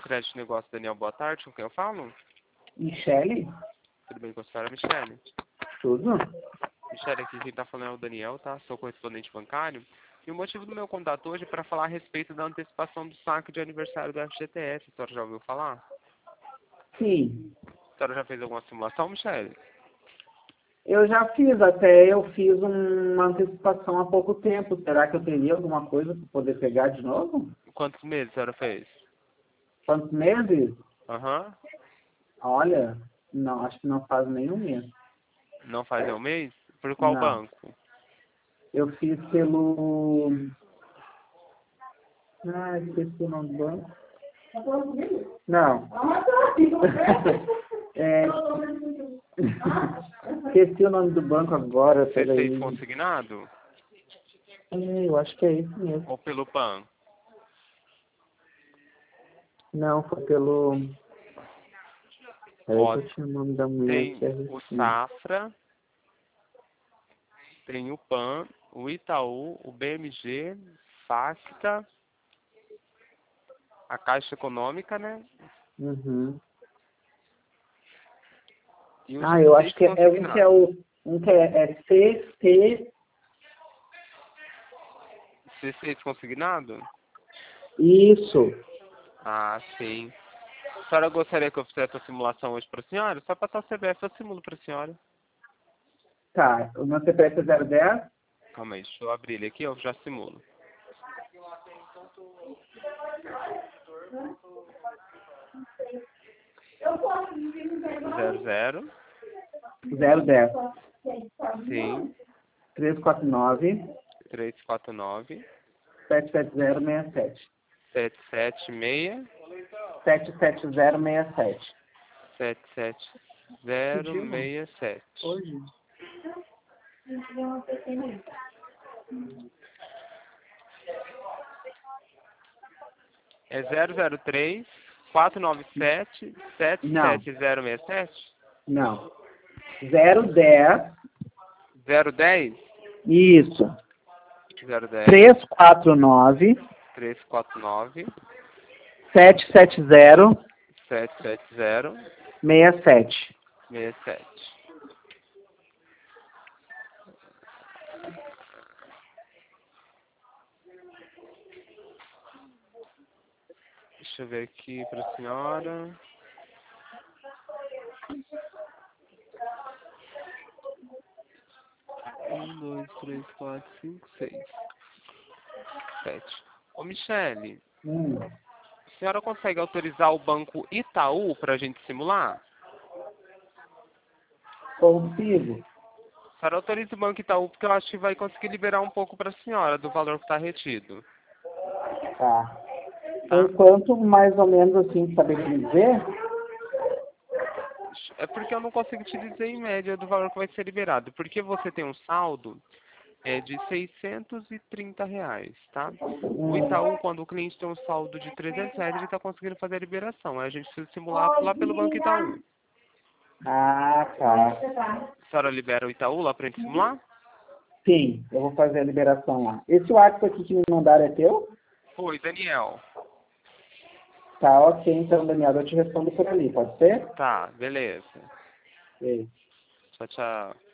Crédito Negócio, Daniel, boa tarde, com quem eu falo? Michele? Tudo bem com a senhora, Michele? Tudo? Michele, aqui quem tá falando é o Daniel, tá? Sou correspondente bancário. E o motivo do meu contato hoje é para falar a respeito da antecipação do saque de aniversário do FGTS. A senhora já ouviu falar? Sim. A senhora já fez alguma simulação, Michele? Eu já fiz, até eu fiz uma antecipação há pouco tempo. Será que eu teria alguma coisa para poder pegar de novo? Quantos meses a senhora fez? Quantos meses? Aham. Olha, não, acho que não faz nenhum mês. Não faz um mês? Por qual Não. banco? Eu fiz pelo... Ah, esqueci o nome do banco. Não. É... Esqueci o nome do banco agora, Você fez peraí. consignado? Eu acho que é isso mesmo. Ou pelo PAN? Não, foi pelo... Peraí Ó, que eu tinha o nome da mulher que tem é o assim. Safra, tem o PAN, o Itaú, o BMG, Facta, a Caixa Econômica, né? Uhum. E o Ah, eu G6 acho que é um que é consignado. é CC. C6 consignado? Isso. Ah, sim. A senhora gostaria que eu fizesse a simulação hoje para a senhora? Só para estar o CPF, eu simulo para a senhora. Tá, o meu CPF é 010? Calma aí, deixa eu abrir ele aqui, eu já simulo. 00, 010. sim, 349 349 77067. 776 77067. 77067. Hoje? É 003 497 Não, 77067? não. 010. 010 Isso. 010 349 349 770 770 67. 67. Deixa eu ver aqui para a senhora. Um, dois, três, quatro, cinco, seis, sete. Ô, Michele, a senhora consegue autorizar o banco Itaú para a gente simular? Consigo. A senhora autoriza o banco Itaú porque eu acho que vai conseguir liberar um pouco para a senhora do valor que está retido. Tá. Tá? Por quanto mais ou menos assim, saber te dizer? É porque eu não consigo te dizer em média do valor que vai ser liberado. Porque você tem um saldo de R$ 630, tá? O Itaú, quando o cliente tem um saldo de R$ 300, ele está conseguindo fazer a liberação. Aí a gente precisa simular lá pelo Banco Itaú. Ah, tá. A senhora libera o Itaú lá para gente simular? Sim, eu vou fazer a liberação lá. Esse WhatsApp aqui que me mandaram é teu? Oi, Daniel. Tá, ok, então, Daniel, eu te respondo por ali, pode ser? Tá, beleza. Ei. Tchau, tchau.